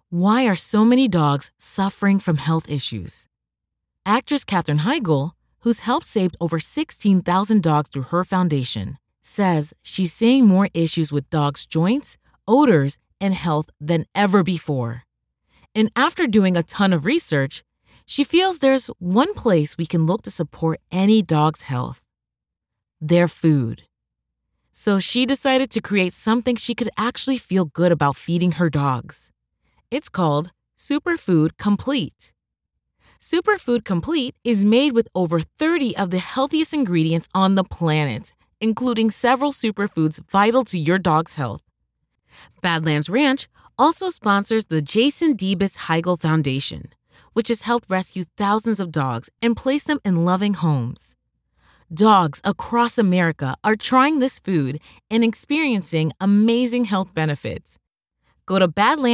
Why are so many dogs suffering from health issues? Actress Katherine Heigl, who's helped save over 16,000 dogs through her foundation, says she's seeing more issues with dogs' joints, odors, and health than ever before. And after doing a ton of research, she feels there's one place we can look to support any dog's health: their food. So she decided to create something she could actually feel good about feeding her dogs. It's called Superfood Complete. Superfood Complete is made with over 30 of the healthiest ingredients on the planet, including several superfoods vital to your dog's health. Badlands Ranch also sponsors the Jason Debus Heigl Foundation, which has helped rescue thousands of dogs and place them in loving homes. Dogs across America are trying this food and experiencing amazing health benefits. Go to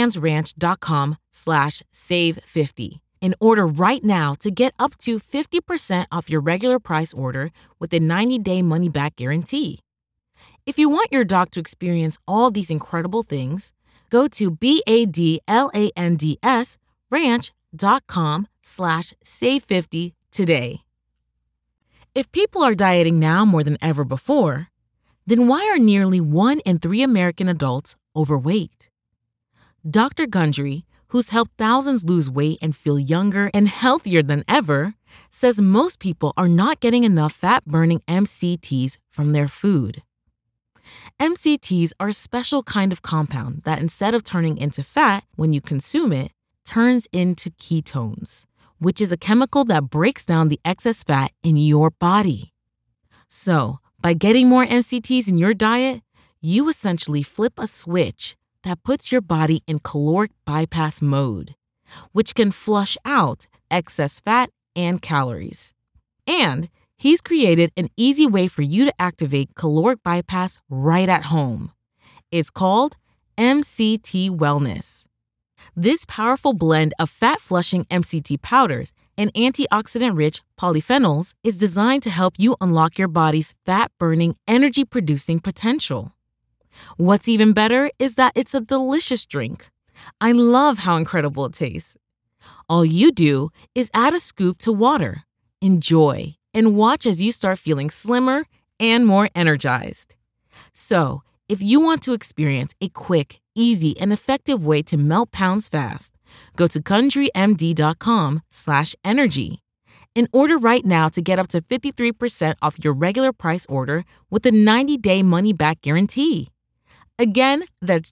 badlandsranch.com/save50 and order right now to get up to 50% off your regular price order with a 90-day money-back guarantee. If you want your dog to experience all these incredible things, go to badlandsranch.com/save50 today. If people are dieting now more than ever before, then why are nearly 1 in 3 American adults overweight? Dr. Gundry, who's helped thousands lose weight and feel younger and healthier than ever, says most people are not getting enough fat-burning MCTs from their food. MCTs are a special kind of compound that, instead of turning into fat when you consume it, turns into ketones, which is a chemical that breaks down the excess fat in your body. So, by getting more MCTs in your diet, you essentially flip a switch that puts your body in caloric bypass mode, which can flush out excess fat and calories. And he's created an easy way for you to activate caloric bypass right at home. It's called MCT Wellness. This powerful blend of fat-flushing MCT powders and antioxidant-rich polyphenols is designed to help you unlock your body's fat-burning, energy-producing potential. What's even better is that it's a delicious drink. I love how incredible it tastes. All you do is add a scoop to water, enjoy, and watch as you start feeling slimmer and more energized. So, if you want to experience a quick, easy, and effective way to melt pounds fast, go to GundryMD.com/energy and order right now to get up to 53% off your regular price order with a 90-day money-back guarantee. Again, that's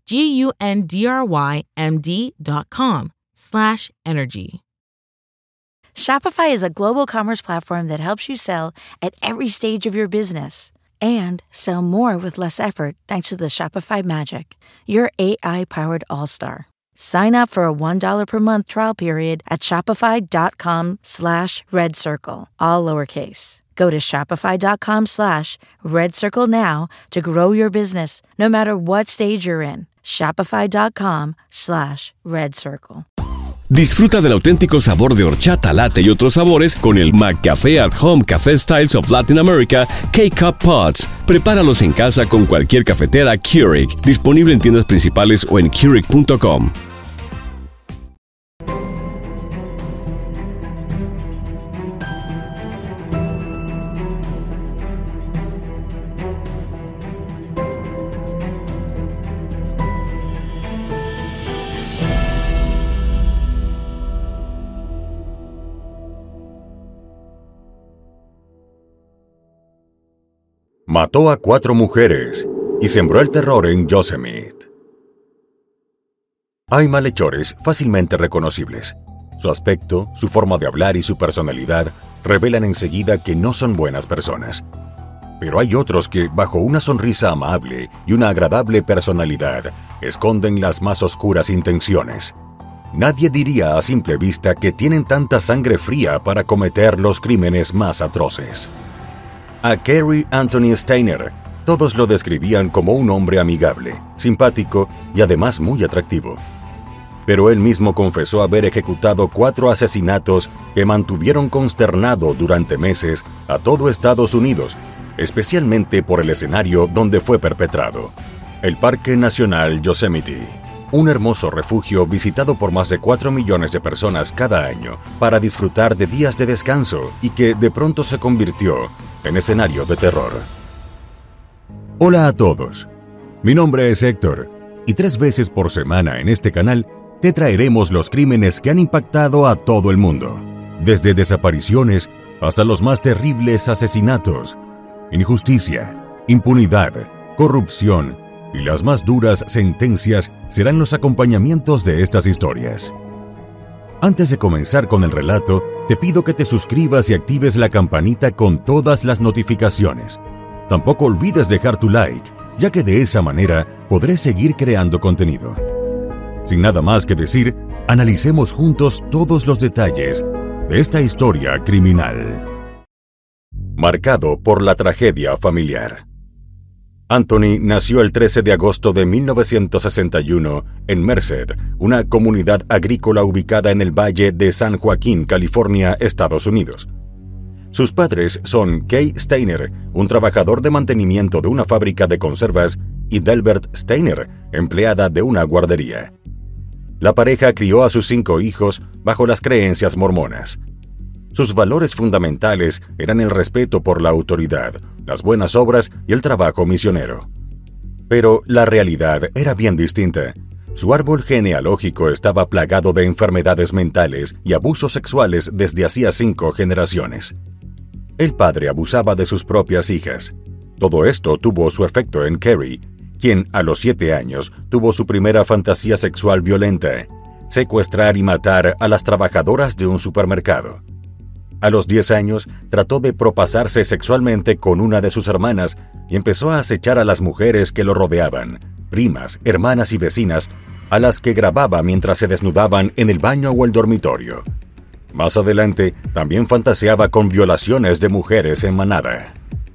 GUNDRYMD.com/energy. Shopify is a global commerce platform that helps you sell at every stage of your business and sell more with less effort thanks to the Shopify Magic, your AI-powered all-star. Sign up for a $1 per month trial period at shopify.com/redcircle, all lowercase. Go to shopify.com/redcircle now to grow your business, no matter what stage you're in. Shopify.com/redcircle. Disfruta del auténtico sabor de horchata, latte y otros sabores con el McCafé at Home Café Styles of Latin America K-Cup Pods. Prepáralos en casa con cualquier cafetera Keurig, disponible en tiendas principales o en Keurig.com. Mató a 4 mujeres y sembró el terror en Yosemite. Hay malhechores fácilmente reconocibles. Su aspecto, su forma de hablar y su personalidad revelan enseguida que no son buenas personas. Pero hay otros que, bajo una sonrisa amable y una agradable personalidad, esconden las más oscuras intenciones. Nadie diría a simple vista que tienen tanta sangre fría para cometer los crímenes más atroces. A Cary Anthony Steiner, todos lo describían como un hombre amigable, simpático y además muy atractivo. Pero él mismo confesó haber ejecutado 4 asesinatos que mantuvieron consternado durante meses a todo Estados Unidos, especialmente por el escenario donde fue perpetrado: el Parque Nacional Yosemite, un hermoso refugio visitado por más de 4 millones de personas cada año para disfrutar de días de descanso y que de pronto se convirtió en escenario de terror. Hola a todos, mi nombre es Héctor y 3 veces por semana en este canal te traeremos los crímenes que han impactado a todo el mundo, desde desapariciones hasta los más terribles asesinatos, injusticia, impunidad, corrupción y las más duras sentencias serán los acompañamientos de estas historias. Antes de comenzar con el relato, te pido que te suscribas y actives la campanita con todas las notificaciones. Tampoco olvides dejar tu like, ya que de esa manera podré seguir creando contenido. Sin nada más que decir, analicemos juntos todos los detalles de esta historia criminal. Marcado por la tragedia familiar. Anthony nació el 13 de agosto de 1961 en Merced, una comunidad agrícola ubicada en el Valle de San Joaquín, California, Estados Unidos. Sus padres son Kay Steiner, un trabajador de mantenimiento de una fábrica de conservas, y Delbert Steiner, empleada de una guardería. La pareja crió a sus 5 hijos bajo las creencias mormonas. Sus valores fundamentales eran el respeto por la autoridad, las buenas obras y el trabajo misionero. Pero la realidad era bien distinta. Su árbol genealógico estaba plagado de enfermedades mentales y abusos sexuales desde hacía 5 generaciones. El padre abusaba de sus propias hijas. Todo esto tuvo su efecto en Carrie, quien a los 7 años tuvo su primera fantasía sexual violenta: secuestrar y matar a las trabajadoras de un supermercado. A los 10 años trató de propasarse sexualmente con una de sus hermanas y empezó a acechar a las mujeres que lo rodeaban, primas, hermanas y vecinas, a las que grababa mientras se desnudaban en el baño o el dormitorio. Más adelante, también fantaseaba con violaciones de mujeres en manada.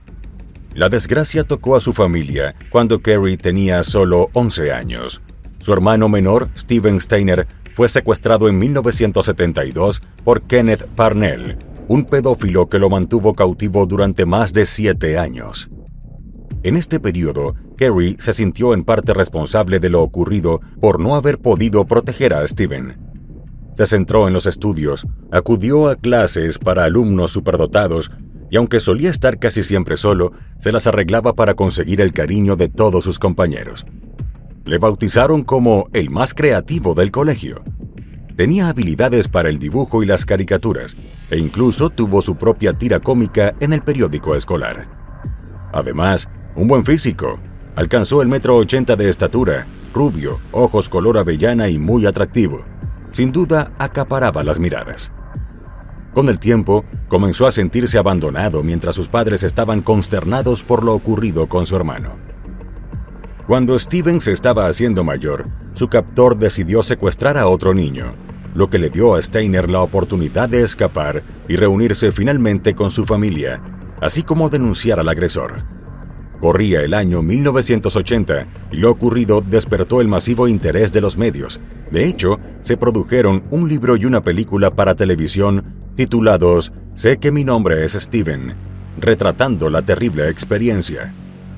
La desgracia tocó a su familia cuando Carrie tenía solo 11 años. Su hermano menor, Steven Steiner, fue secuestrado en 1972 por Kenneth Parnell, un pedófilo que lo mantuvo cautivo durante más de 7 años. En este periodo, Carrie se sintió en parte responsable de lo ocurrido por no haber podido proteger a Steven. Se centró en los estudios, acudió a clases para alumnos superdotados y aunque solía estar casi siempre solo, se las arreglaba para conseguir el cariño de todos sus compañeros. Le bautizaron como el más creativo del colegio. Tenía habilidades para el dibujo y las caricaturas, e incluso tuvo su propia tira cómica en el periódico escolar. Además, un buen físico. Alcanzó el 1,80 m de estatura, rubio, ojos color avellana y muy atractivo. Sin duda, acaparaba las miradas. Con el tiempo, comenzó a sentirse abandonado mientras sus padres estaban consternados por lo ocurrido con su hermano. Cuando Steven se estaba haciendo mayor, su captor decidió secuestrar a otro niño, lo que le dio a Steiner la oportunidad de escapar y reunirse finalmente con su familia, así como denunciar al agresor. Corría el año 1980 y lo ocurrido despertó el masivo interés de los medios. De hecho, se produjeron un libro y una película para televisión titulados Sé que mi nombre es Steven, retratando la terrible experiencia.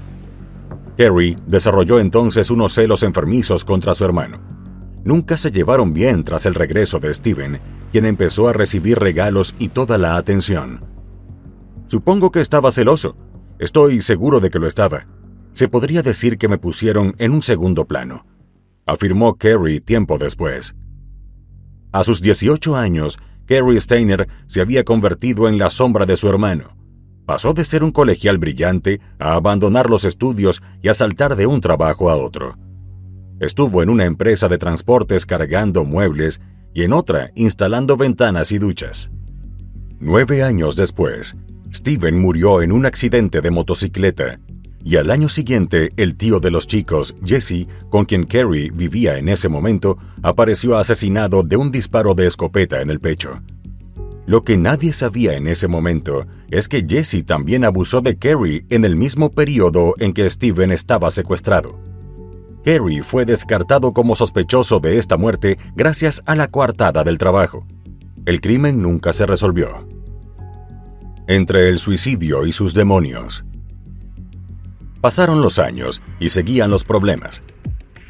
Carrie desarrolló entonces unos celos enfermizos contra su hermano. Nunca se llevaron bien tras el regreso de Steven, quien empezó a recibir regalos y toda la atención. Supongo que estaba celoso. Estoy seguro de que lo estaba. Se podría decir que me pusieron en un segundo plano, afirmó Carrie tiempo después. A sus 18 años, Carrie Steiner se había convertido en la sombra de su hermano. Pasó de ser un colegial brillante a abandonar los estudios y a saltar de un trabajo a otro. Estuvo en una empresa de transportes cargando muebles y en otra instalando ventanas y duchas. 9 años después, Steven murió en un accidente de motocicleta, y al año siguiente el tío de los chicos, Jesse, con quien Carrie vivía en ese momento, apareció asesinado de un disparo de escopeta en el pecho. Lo que nadie sabía en ese momento es que Jesse también abusó de Carrie en el mismo periodo en que Steven estaba secuestrado. Carrie fue descartado como sospechoso de esta muerte gracias a la coartada del trabajo. El crimen nunca se resolvió. Entre el suicidio y sus demonios. Pasaron los años y seguían los problemas.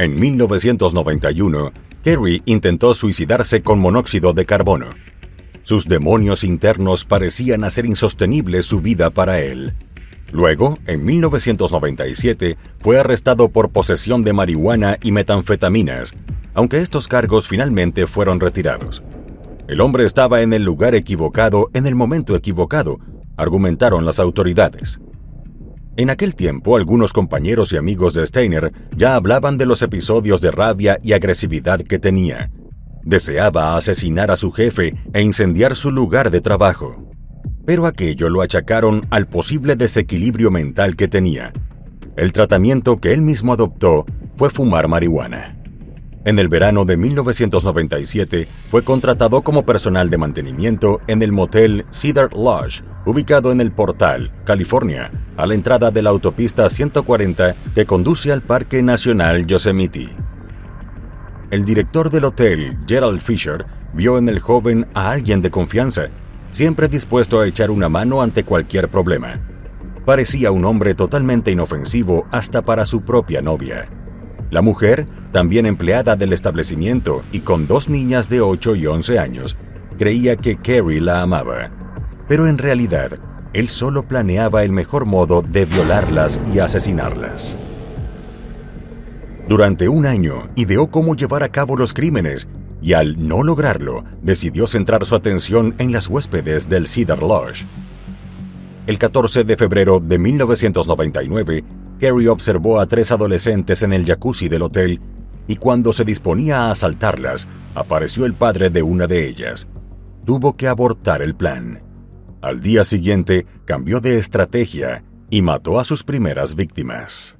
En 1991, Carey intentó suicidarse con monóxido de carbono. Sus demonios internos parecían hacer insostenible su vida para él. Luego, en 1997, fue arrestado por posesión de marihuana y metanfetaminas, aunque estos cargos finalmente fueron retirados. El hombre estaba en el lugar equivocado en el momento equivocado, argumentaron las autoridades. En aquel tiempo, algunos compañeros y amigos de Steiner ya hablaban de los episodios de rabia y agresividad que tenía. Deseaba asesinar a su jefe e incendiar su lugar de trabajo. Pero aquello lo achacaron al posible desequilibrio mental que tenía. El tratamiento que él mismo adoptó fue fumar marihuana. En el verano de 1997 fue contratado como personal de mantenimiento en el motel Cedar Lodge, ubicado en el Portal, California, a la entrada de la autopista 140 que conduce al Parque Nacional Yosemite. El director del hotel, Gerald Fisher, vio en el joven a alguien de confianza, siempre dispuesto a echar una mano ante cualquier problema. Parecía un hombre totalmente inofensivo hasta para su propia novia. La mujer, también empleada del establecimiento y con 2 niñas de 8 y 11 años, creía que Carey la amaba. Pero en realidad, él solo planeaba el mejor modo de violarlas y asesinarlas. Durante un año, ideó cómo llevar a cabo los crímenes, y al no lograrlo, decidió centrar su atención en las huéspedes del Cedar Lodge. El 14 de febrero de 1999, Carey observó a 3 adolescentes en el jacuzzi del hotel y cuando se disponía a asaltarlas, apareció el padre de una de ellas. Tuvo que abortar el plan. Al día siguiente, cambió de estrategia y mató a sus primeras víctimas.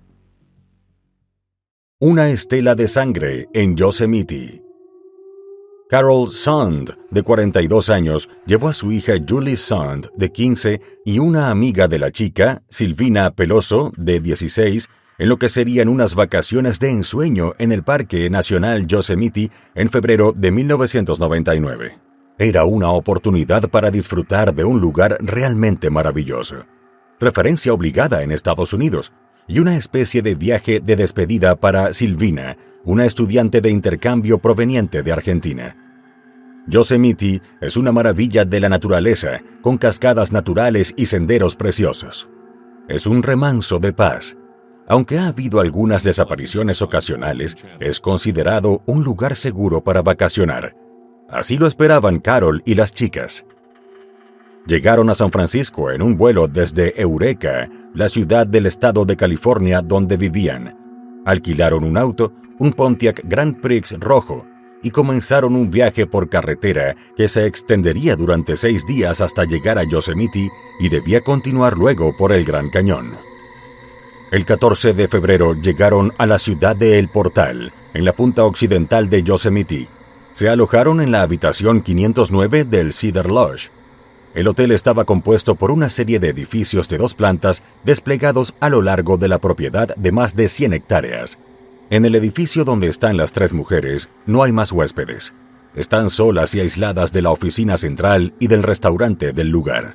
Una estela de sangre en Yosemite. Carol Sund, de 42 años, llevó a su hija Julie Sund, de 15, y una amiga de la chica, Silvina Peloso, de 16, en lo que serían unas vacaciones de ensueño en el Parque Nacional Yosemite en febrero de 1999. Era una oportunidad para disfrutar de un lugar realmente maravilloso. Referencia obligada en Estados Unidos, y una especie de viaje de despedida para Silvina, una estudiante de intercambio proveniente de Argentina. Yosemite es una maravilla de la naturaleza, con cascadas naturales y senderos preciosos. Es un remanso de paz. Aunque ha habido algunas desapariciones ocasionales, es considerado un lugar seguro para vacacionar. Así lo esperaban Carol y las chicas. Llegaron a San Francisco en un vuelo desde Eureka, la ciudad del estado de California donde vivían. Alquilaron un auto, un Pontiac Grand Prix rojo, y comenzaron un viaje por carretera que se extendería durante 6 días hasta llegar a Yosemite y debía continuar luego por el Gran Cañón. El 14 de febrero llegaron a la ciudad de El Portal, en la punta occidental de Yosemite. Se alojaron en la habitación 509 del Cedar Lodge. El hotel estaba compuesto por una serie de edificios de 2 plantas desplegados a lo largo de la propiedad de más de 100 hectáreas. En el edificio donde están las 3 mujeres, no hay más huéspedes. Están solas y aisladas de la oficina central y del restaurante del lugar.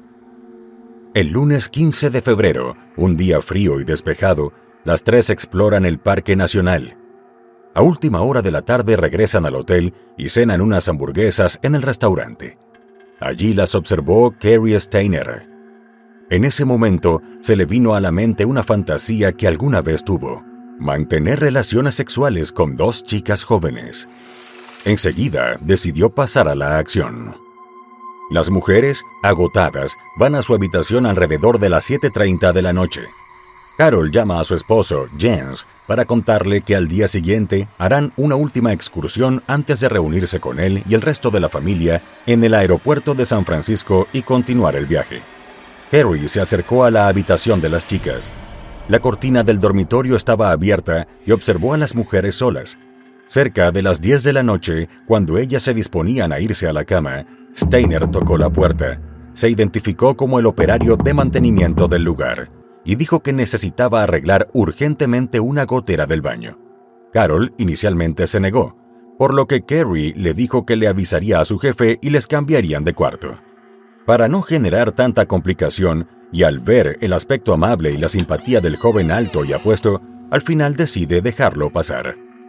El lunes 15 de febrero, un día frío y despejado, las 3 exploran el Parque Nacional. A última hora de la tarde regresan al hotel y cenan unas hamburguesas en el restaurante. Allí las observó Carey Steiner. En ese momento se le vino a la mente una fantasía que alguna vez tuvo: mantener relaciones sexuales con 2 chicas jóvenes. Enseguida decidió pasar a la acción. Las mujeres, agotadas, van a su habitación alrededor de las 7:30 de la noche. Carol llama a su esposo, Jens, para contarle que al día siguiente harán una última excursión antes de reunirse con él y el resto de la familia en el aeropuerto de San Francisco y continuar el viaje. Carey se acercó a la habitación de las chicas. La cortina del dormitorio estaba abierta y observó a las mujeres solas. Cerca de las 10 de la noche, cuando ellas se disponían a irse a la cama, Steiner tocó la puerta. Se identificó como el operario de mantenimiento del lugar y dijo que necesitaba arreglar urgentemente una gotera del baño. Carol inicialmente se negó, por lo que Carey le dijo que le avisaría a su jefe y les cambiarían de cuarto. Para no generar tanta complicación, y al ver el aspecto amable y la simpatía del joven alto y apuesto, al final decide dejarlo pasar.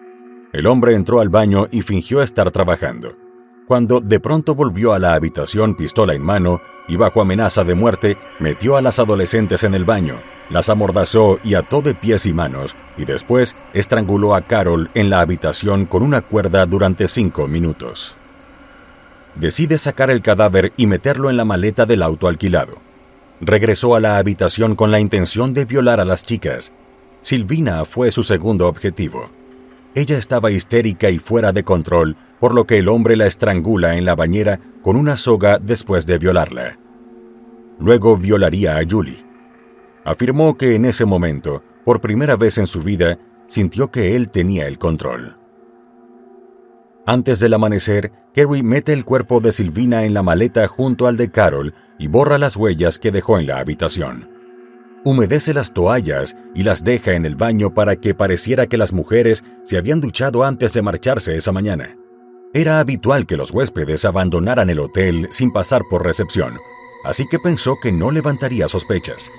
El hombre entró al baño y fingió estar trabajando, cuando de pronto volvió a la habitación pistola en mano y bajo amenaza de muerte metió a las adolescentes en el baño, las amordazó y ató de pies y manos, y después estranguló a Carol en la habitación con una cuerda durante 5 minutos. Decide sacar el cadáver y meterlo en la maleta del auto alquilado. Regresó a la habitación con la intención de violar a las chicas. Silvina fue su segundo objetivo. Ella estaba histérica y fuera de control, por lo que el hombre la estrangula en la bañera con una soga después de violarla. Luego violaría a Julie. Afirmó que en ese momento, por primera vez en su vida, sintió que él tenía el control. Antes del amanecer, Kerry mete el cuerpo de Silvina en la maleta junto al de Carol y borra las huellas que dejó en la habitación. Humedece las toallas y las deja en el baño para que pareciera que las mujeres se habían duchado antes de marcharse esa mañana. Era habitual que los huéspedes abandonaran el hotel sin pasar por recepción, así que pensó que no levantaría sospechas.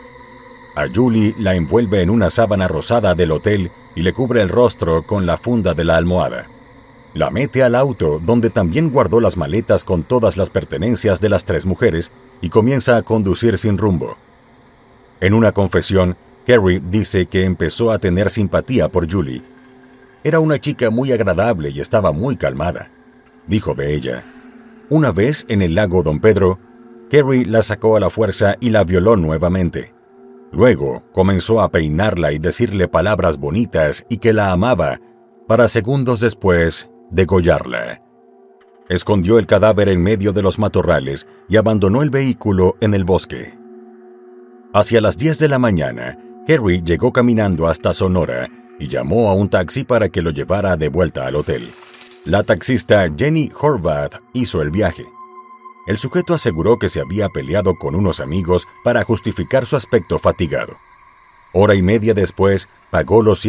A Julie la envuelve en una sábana rosada del hotel y le cubre el rostro con la funda de la almohada. La mete al auto, donde también guardó las maletas con todas las pertenencias de las 3 mujeres, y comienza a conducir sin rumbo. En una confesión, Kerry dice que empezó a tener simpatía por Julie. Era una chica muy agradable y estaba muy calmada, dijo de ella. Una vez en el lago Don Pedro, Kerry la sacó a la fuerza y la violó nuevamente. Luego comenzó a peinarla y decirle palabras bonitas y que la amaba, para segundos después degollarla. Escondió el cadáver en medio de los matorrales y abandonó el vehículo en el bosque. Hacia las 10 de la mañana, Kerry llegó caminando hasta Sonora y llamó a un taxi para que lo llevara de vuelta al hotel. La taxista Jenny Horvath hizo el viaje. El sujeto aseguró que se había peleado con unos amigos para justificar su aspecto fatigado. Hora y media después, pagó los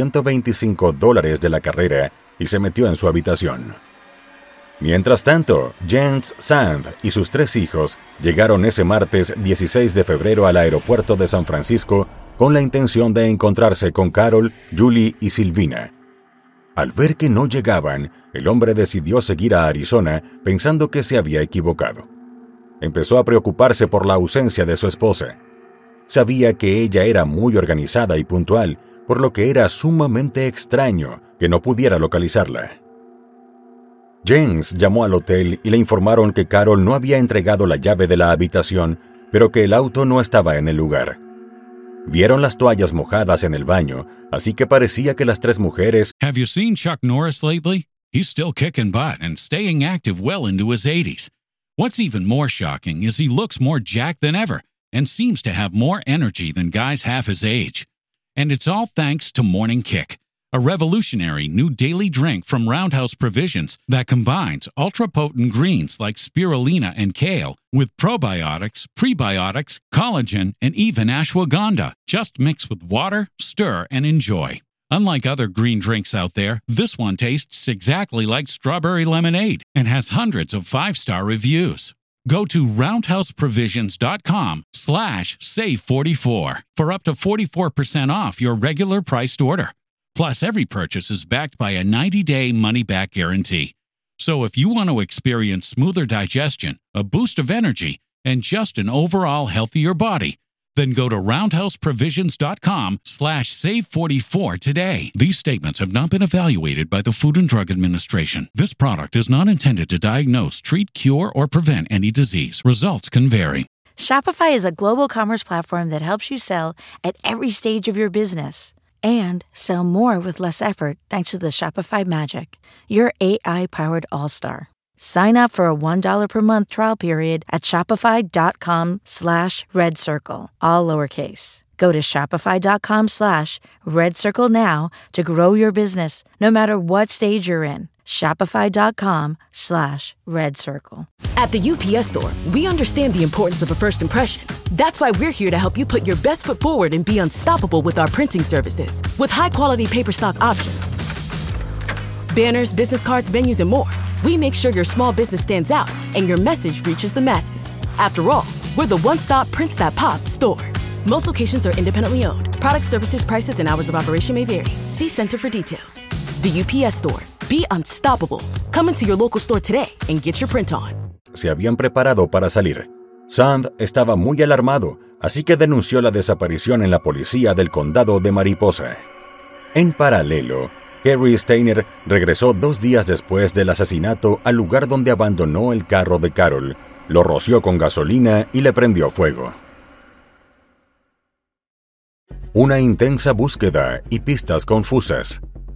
$125 de la carrera y se metió en su habitación. Mientras tanto, Jens Sand y sus 3 hijos llegaron ese martes 16 de febrero al aeropuerto de San Francisco con la intención de encontrarse con Carol, Julie y Silvina. Al ver que no llegaban, el hombre decidió seguir a Arizona pensando que se había equivocado. Empezó a preocuparse por la ausencia de su esposa. Sabía que ella era muy organizada y puntual, por lo que era sumamente extraño que no pudiera localizarla. Jens llamó al hotel y le informaron que Carol no había entregado la llave de la habitación, pero que el auto no estaba en el lugar. Vieron las toallas mojadas en el baño, así que parecía que las 3 mujeres... Have you seen Chuck Norris lately? He's still kicking butt and staying active well into his 80s. What's even more shocking is he looks more jacked than ever and seems to have more energy than guys half his age. And it's all thanks to Morning Kick, a revolutionary new daily drink from Roundhouse Provisions that combines ultra-potent greens like spirulina and kale with probiotics, prebiotics, collagen, and even ashwagandha. Just mix with water, stir, and enjoy. Unlike other green drinks out there, this one tastes exactly like strawberry lemonade and has hundreds of 5-star reviews. Go to roundhouseprovisions.com/save44 for up to 44% off your regular priced order. Plus, every purchase is backed by a 90-day money-back guarantee. So if you want to experience smoother digestion, a boost of energy, and just an overall healthier body, then go to roundhouseprovisions.com/save44 today. These statements have not been evaluated by the Food and Drug Administration. This product is not intended to diagnose, treat, cure, or prevent any disease. Results can vary. Shopify is a global commerce platform that helps you sell at every stage of your business and sell more with less effort thanks to the Shopify Magic, your AI-powered all-star. Sign up for a $1 per month trial period at shopify.com/redcircle, all lowercase. Go to shopify.com/redcircle now to grow your business no matter what stage you're in. Shopify.com/redcircle. At the UPS Store, we understand the importance of a first impression. That's why we're here to help you put your best foot forward and be unstoppable with our printing services. With high-quality paper stock options, banners, business cards, menus, and more, we make sure your small business stands out and your message reaches the masses. After all, we're the one-stop prints that pop store. Most locations are independently owned. Product, services, prices, and hours of operation may vary. See Center for details. The UPS Store. Be unstoppable. Come into your local store today and get your print on. Se habían preparado para salir. Sand estaba muy alarmado, así que denunció la desaparición en la policía del condado de Mariposa. En paralelo, Harry Steiner regresó 2 días después del asesinato al lugar donde abandonó el carro de Carol, lo roció con gasolina y le prendió fuego. Una intensa búsqueda y pistas confusas.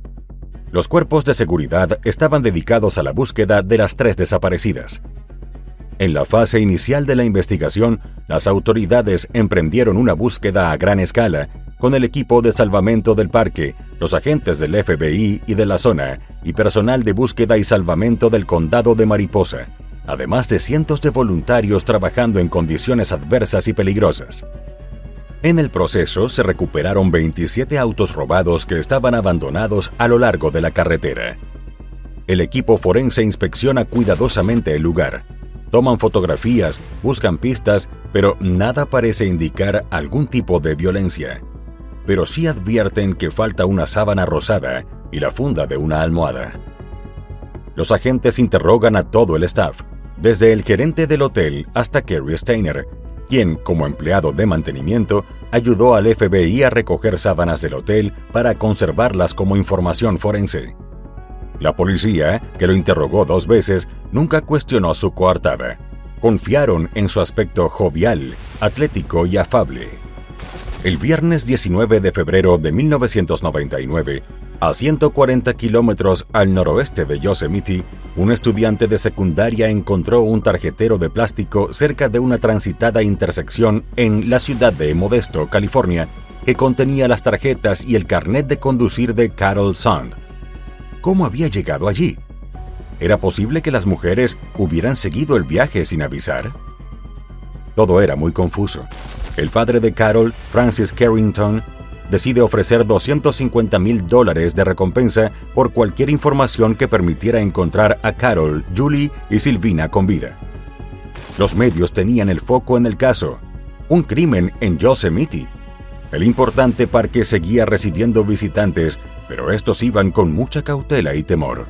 Los cuerpos de seguridad estaban dedicados a la búsqueda de las 3 desaparecidas. En la fase inicial de la investigación, las autoridades emprendieron una búsqueda a gran escala con el equipo de salvamento del parque, los agentes del FBI y de la zona, y personal de búsqueda y salvamento del condado de Mariposa, además de cientos de voluntarios trabajando en condiciones adversas y peligrosas. En el proceso se recuperaron 27 autos robados que estaban abandonados a lo largo de la carretera. El equipo forense inspecciona cuidadosamente el lugar. Toman fotografías, buscan pistas, pero nada parece indicar algún tipo de violencia. Pero sí advierten que falta una sábana rosada y la funda de una almohada. Los agentes interrogan a todo el staff, desde el gerente del hotel hasta Kerry Steiner, quien, como empleado de mantenimiento, ayudó al FBI a recoger sábanas del hotel para conservarlas como información forense. La policía, que lo interrogó 2 veces, nunca cuestionó su coartada. Confiaron en su aspecto jovial, atlético y afable. El viernes 19 de febrero de 1999, a 140 kilómetros al noroeste de Yosemite, un estudiante de secundaria encontró un tarjetero de plástico cerca de una transitada intersección en la ciudad de Modesto, California, que contenía las tarjetas y el carnet de conducir de Carol Sand. ¿Cómo había llegado allí? ¿Era posible que las mujeres hubieran seguido el viaje sin avisar? Todo era muy confuso. El padre de Carol, Francis Carrington, decide ofrecer $250,000 de recompensa por cualquier información que permitiera encontrar a Carol, Julie y Silvina con vida. Los medios tenían el foco en el caso, un crimen en Yosemite. El importante parque seguía recibiendo visitantes, pero estos iban con mucha cautela y temor.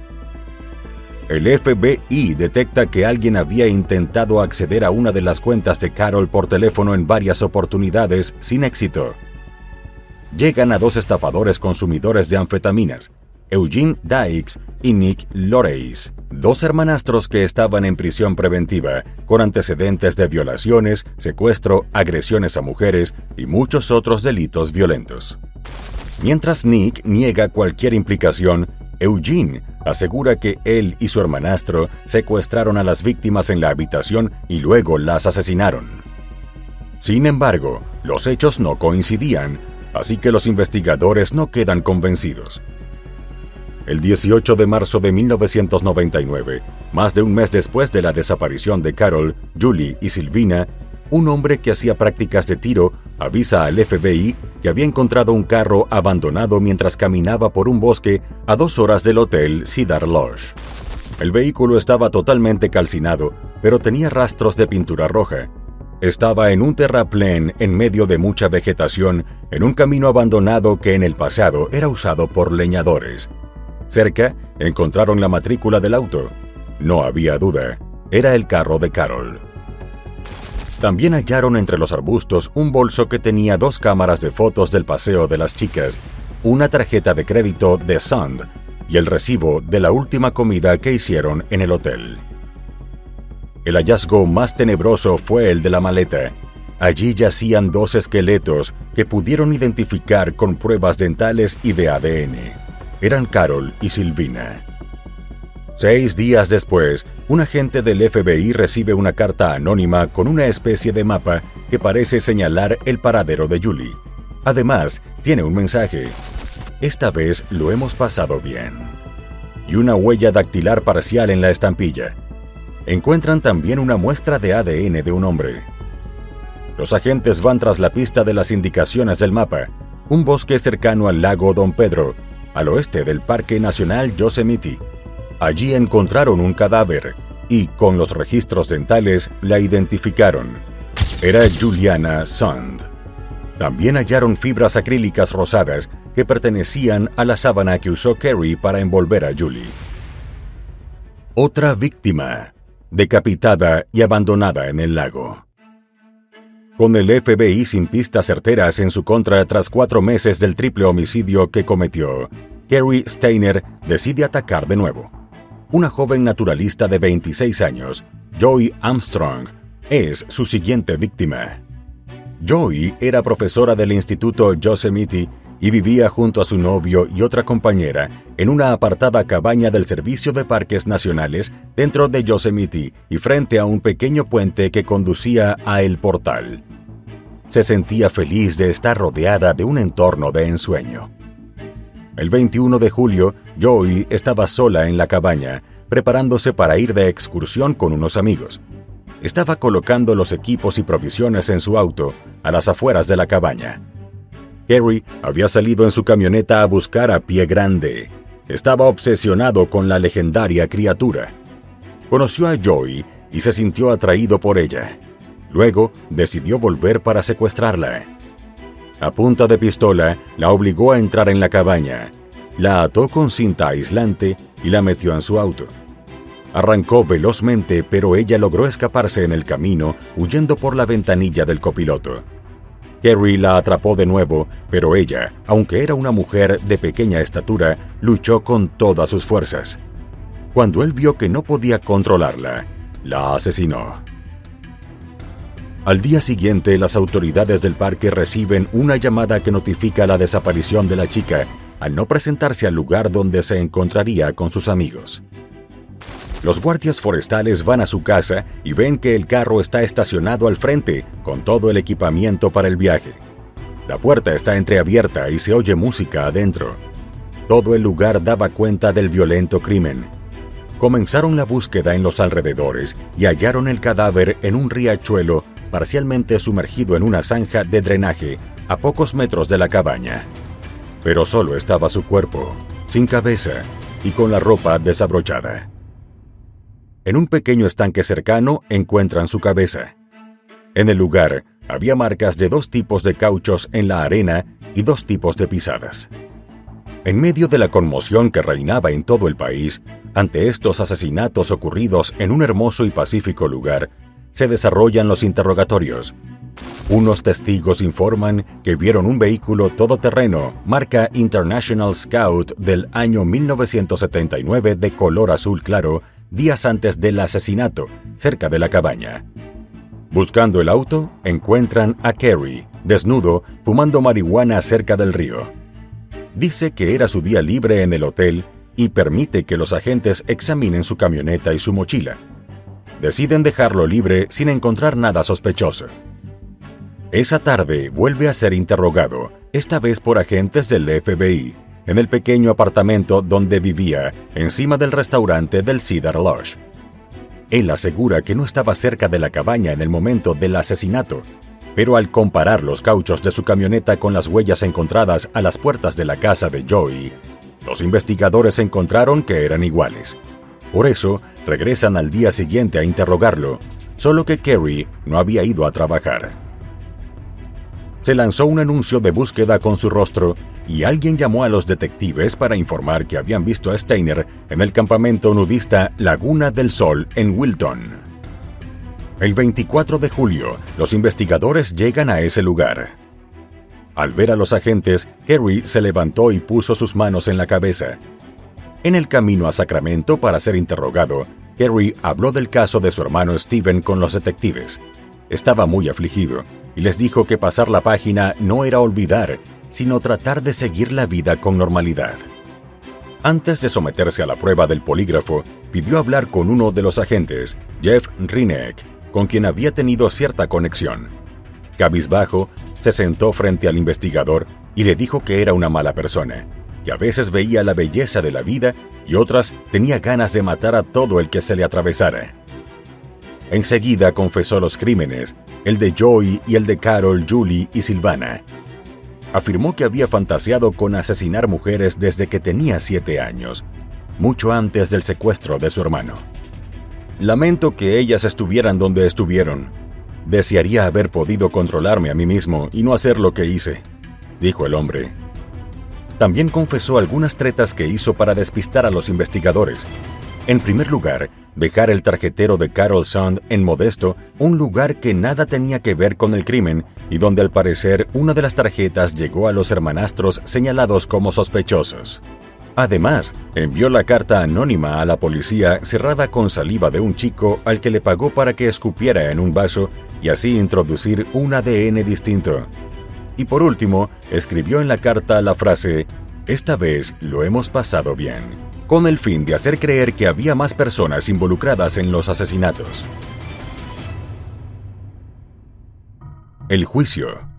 El FBI detecta que alguien había intentado acceder a una de las cuentas de Carol por teléfono en varias oportunidades sin éxito. Llegan a 2 estafadores consumidores de anfetaminas, Eugene Dykes y Nick Loreis, 2 hermanastros que estaban en prisión preventiva, con antecedentes de violaciones, secuestro, agresiones a mujeres y muchos otros delitos violentos. Mientras Nick niega cualquier implicación, Eugene asegura que él y su hermanastro secuestraron a las víctimas en la habitación y luego las asesinaron. Sin embargo, los hechos no coincidían, así que los investigadores no quedan convencidos. El 18 de marzo de 1999, más de un mes después de la desaparición de Carol, Julie y Silvina, un hombre que hacía prácticas de tiro avisa al FBI que había encontrado un carro abandonado mientras caminaba por un bosque a 2 horas del hotel Cedar Lodge. El vehículo estaba totalmente calcinado, pero tenía rastros de pintura roja. Estaba en un terraplén en medio de mucha vegetación, en un camino abandonado que en el pasado era usado por leñadores. Cerca, encontraron la matrícula del auto. No había duda, era el carro de Carol. También hallaron entre los arbustos un bolso que tenía 2 cámaras de fotos del paseo de las chicas, una tarjeta de crédito de Sand y el recibo de la última comida que hicieron en el hotel. El hallazgo más tenebroso fue el de la maleta. Allí yacían 2 esqueletos que pudieron identificar con pruebas dentales y de ADN. Eran Carol y Silvina. 6 días después, un agente del FBI recibe una carta anónima con una especie de mapa que parece señalar el paradero de Julie. Además, tiene un mensaje: "Esta vez lo hemos pasado bien", y una huella dactilar parcial en la estampilla. Encuentran también una muestra de ADN de un hombre. Los agentes van tras la pista de las indicaciones del mapa, un bosque cercano al lago Don Pedro, al oeste del Parque Nacional Yosemite. Allí encontraron un cadáver y, con los registros dentales, la identificaron. Era Juliana Sand. También hallaron fibras acrílicas rosadas que pertenecían a la sábana que usó Carrie para envolver a Julie. Otra víctima, decapitada y abandonada en el lago. Con el FBI sin pistas certeras en su contra tras 4 meses del triple homicidio que cometió, Carrie Steiner decide atacar de nuevo. Una joven naturalista de 26 años, Joy Armstrong, es su siguiente víctima. Joy era profesora del Instituto Yosemite y vivía junto a su novio y otra compañera en una apartada cabaña del Servicio de Parques Nacionales dentro de Yosemite y frente a un pequeño puente que conducía a El Portal. Se sentía feliz de estar rodeada de un entorno de ensueño. El 21 de julio, Joy estaba sola en la cabaña, preparándose para ir de excursión con unos amigos. Estaba colocando los equipos y provisiones en su auto a las afueras de la cabaña. Carrie había salido en su camioneta a buscar a Pie Grande. Estaba obsesionado con la legendaria criatura. Conoció a Joy y se sintió atraído por ella. Luego decidió volver para secuestrarla. A punta de pistola, la obligó a entrar en la cabaña. La ató con cinta aislante y la metió en su auto. Arrancó velozmente, pero ella logró escaparse en el camino, huyendo por la ventanilla del copiloto. Carrie la atrapó de nuevo, pero ella, aunque era una mujer de pequeña estatura, luchó con todas sus fuerzas. Cuando él vio que no podía controlarla, la asesinó. Al día siguiente, las autoridades del parque reciben una llamada que notifica la desaparición de la chica, al no presentarse al lugar donde se encontraría con sus amigos. Los guardias forestales van a su casa y ven que el carro está estacionado al frente, con todo el equipamiento para el viaje. La puerta está entreabierta y se oye música adentro. Todo el lugar daba cuenta del violento crimen. Comenzaron la búsqueda en los alrededores y hallaron el cadáver en un riachuelo parcialmente sumergido en una zanja de drenaje a pocos metros de la cabaña. Pero solo estaba su cuerpo, sin cabeza y con la ropa desabrochada. En un pequeño estanque cercano encuentran su cabeza. En el lugar había marcas de 2 tipos de cauchos en la arena y 2 tipos de pisadas. En medio de la conmoción que reinaba en todo el país, ante estos asesinatos ocurridos en un hermoso y pacífico lugar, se desarrollan los interrogatorios. Unos testigos informan que vieron un vehículo todoterreno marca International Scout del año 1979 de color azul claro días antes del asesinato, cerca de la cabaña. Buscando el auto, encuentran a Carrie, desnudo, fumando marihuana cerca del río. Dice que era su día libre en el hotel y permite que los agentes examinen su camioneta y su mochila. Deciden dejarlo libre sin encontrar nada sospechoso. Esa tarde vuelve a ser interrogado, esta vez por agentes del FBI, en el pequeño apartamento donde vivía, encima del restaurante del Cedar Lodge. Él asegura que no estaba cerca de la cabaña en el momento del asesinato, pero al comparar los cauchos de su camioneta con las huellas encontradas a las puertas de la casa de Joy, los investigadores encontraron que eran iguales. Por eso, regresan al día siguiente a interrogarlo, solo que Carrie no había ido a trabajar. Se lanzó un anuncio de búsqueda con su rostro y alguien llamó a los detectives para informar que habían visto a Steiner en el campamento nudista Laguna del Sol en Wilton. El 24 de julio, los investigadores llegan a ese lugar. Al ver a los agentes, Carrie se levantó y puso sus manos en la cabeza. En el camino a Sacramento para ser interrogado, Carrie habló del caso de su hermano Steven con los detectives. Estaba muy afligido y les dijo que pasar la página no era olvidar, sino tratar de seguir la vida con normalidad. Antes de someterse a la prueba del polígrafo, pidió hablar con uno de los agentes, Jeff Rineck, con quien había tenido cierta conexión. Cabizbajo, se sentó frente al investigador y le dijo que era una mala persona, que a veces veía la belleza de la vida y otras tenía ganas de matar a todo el que se le atravesara. Enseguida confesó los crímenes, el de Joy y el de Carol, Julie y Silvana. Afirmó que había fantaseado con asesinar mujeres desde que tenía 7 años, mucho antes del secuestro de su hermano. Lamento que ellas estuvieran donde estuvieron. Desearía haber podido controlarme a mí mismo y no hacer lo que hice, dijo el hombre. también confesó algunas tretas que hizo para despistar a los investigadores. En primer lugar, dejar el tarjetero de Carol Sund en Modesto, un lugar que nada tenía que ver con el crimen y donde al parecer una de las tarjetas llegó a los hermanastros señalados como sospechosos. Además, envió la carta anónima a la policía cerrada con saliva de un chico al que le pagó para que escupiera en un vaso y así introducir un ADN distinto. Y por último, escribió en la carta la frase «Esta vez lo hemos pasado bien», con el fin de hacer creer que había más personas involucradas en los asesinatos. El juicio.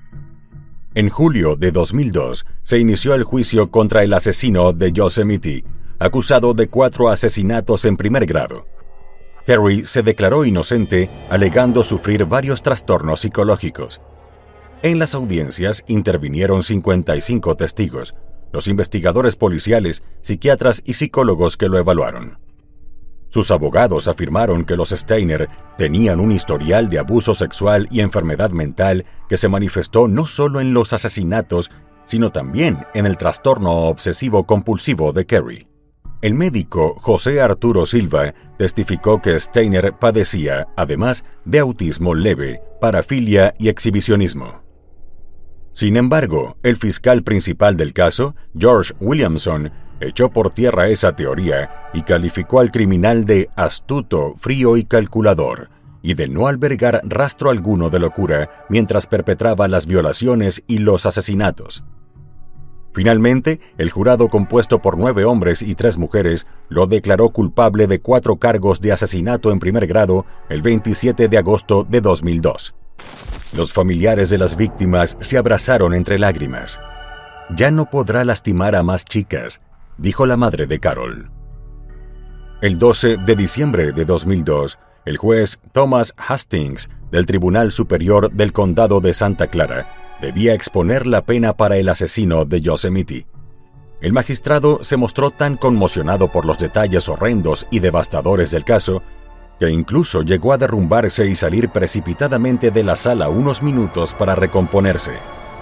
En julio de 2002 se inició el juicio contra el asesino de Yosemite, acusado de 4 asesinatos en primer grado. Kerry se declaró inocente, alegando sufrir varios trastornos psicológicos. En las audiencias intervinieron 55 testigos, los investigadores policiales, psiquiatras y psicólogos que lo evaluaron. Sus abogados afirmaron que los Steiner tenían un historial de abuso sexual y enfermedad mental que se manifestó no solo en los asesinatos, sino también en el trastorno obsesivo-compulsivo de Kerry. El médico José Arturo Silva testificó que Steiner padecía, además, de autismo leve, parafilia y exhibicionismo. Sin embargo, el fiscal principal del caso, George Williamson, echó por tierra esa teoría y calificó al criminal de astuto, frío y calculador, y de no albergar rastro alguno de locura mientras perpetraba las violaciones y los asesinatos. Finalmente, el jurado compuesto por 9 hombres y 3 mujeres lo declaró culpable de 4 cargos de asesinato en primer grado el 27 de agosto de 2002. Los familiares de las víctimas se abrazaron entre lágrimas. «Ya no podrá lastimar a más chicas», dijo la madre de Carol. El 12 de diciembre de 2002, el juez Thomas Hastings del Tribunal Superior del Condado de Santa Clara debía exponer la pena para el asesino de Yosemite. El magistrado se mostró tan conmocionado por los detalles horrendos y devastadores del caso que incluso llegó a derrumbarse y salir precipitadamente de la sala unos minutos para recomponerse.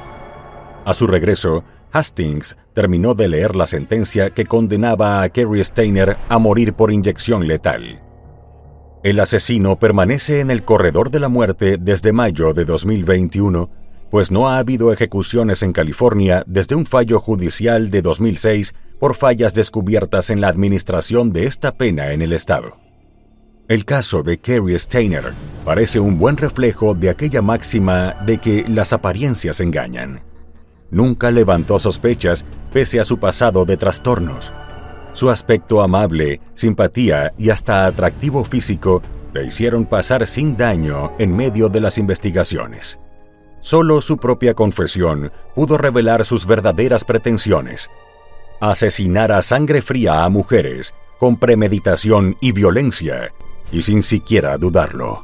A su regreso, Hastings terminó de leer la sentencia que condenaba a Kerry Steiner a morir por inyección letal. El asesino permanece en el corredor de la muerte desde mayo de 2021, pues no ha habido ejecuciones en California desde un fallo judicial de 2006 por fallas descubiertas en la administración de esta pena en el estado. El caso de Kerry Steiner parece un buen reflejo de aquella máxima de que las apariencias engañan. Nunca levantó sospechas pese a su pasado de trastornos. Su aspecto amable, simpatía y hasta atractivo físico le hicieron pasar sin daño en medio de las investigaciones. Solo su propia confesión pudo revelar sus verdaderas pretensiones: asesinar a sangre fría a mujeres, con premeditación y violencia, y sin siquiera dudarlo.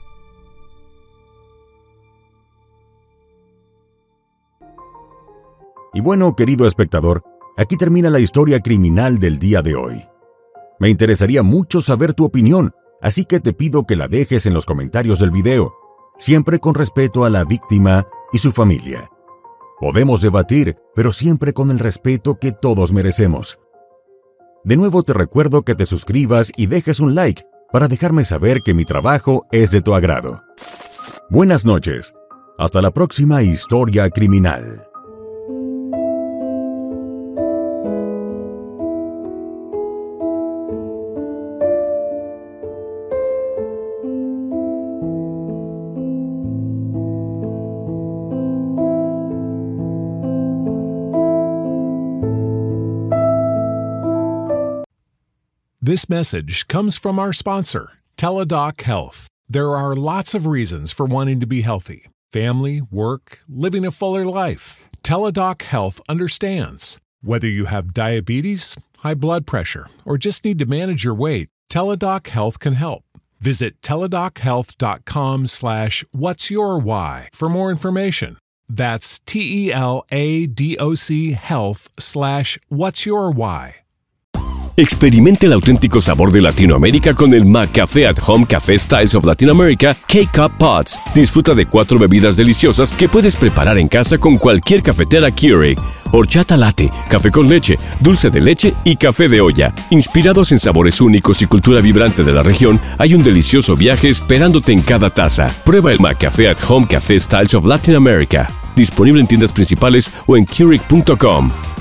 Y bueno, querido espectador, aquí termina la historia criminal del día de hoy. Me interesaría mucho saber tu opinión, así que te pido que la dejes en los comentarios del video, siempre con respeto a la víctima y su familia. Podemos debatir, pero siempre con el respeto que todos merecemos. De nuevo te recuerdo que te suscribas y dejes un like para dejarme saber que mi trabajo es de tu agrado. Buenas noches. Hasta la próxima historia criminal. This message comes from our sponsor, Teladoc Health. There are lots of reasons for wanting to be healthy: family, work, living a fuller life. Teladoc Health understands. Whether you have diabetes, high blood pressure, or just need to manage your weight, Teladoc Health can help. Visit teladochealth.com/whatsyourwhy for more information. That's TELADOC health/whatsyourwhy. Experimente el auténtico sabor de Latinoamérica con el McCafé at Home Café Styles of Latin America K-Cup Pods. Disfruta de 4 bebidas deliciosas que puedes preparar en casa con cualquier cafetera Keurig horchata latte, café con leche, dulce de leche y café de olla. Inspirados en sabores únicos y cultura vibrante de la región, hay un delicioso viaje esperándote en cada taza. Prueba el McCafé at Home Café Styles of Latin America. Disponible en tiendas principales o en Keurig.com.